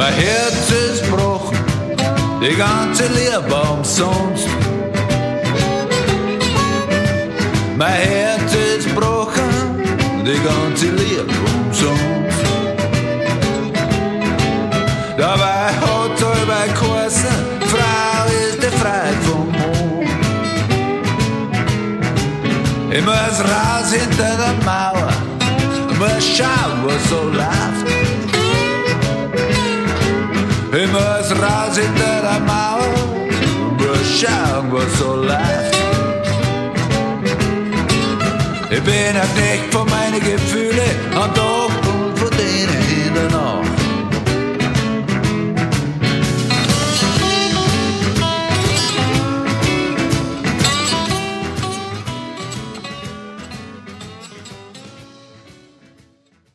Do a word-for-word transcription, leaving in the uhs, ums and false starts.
Mein Herz ist gebrochen, die ganze Liebe umsonst. Mein Herz ist gebrochen, die ganze Liebe umsonst. Dabei hat halber geheißen, Frau ist die Freiheit vom Mond. Ich muss raus hinter der Mauer, muss schauen, was so läuft. Ich muss raus hinter der Mauer, muss schauen, was so läuft. Ich bin ein Knecht von meinen Gefühlen,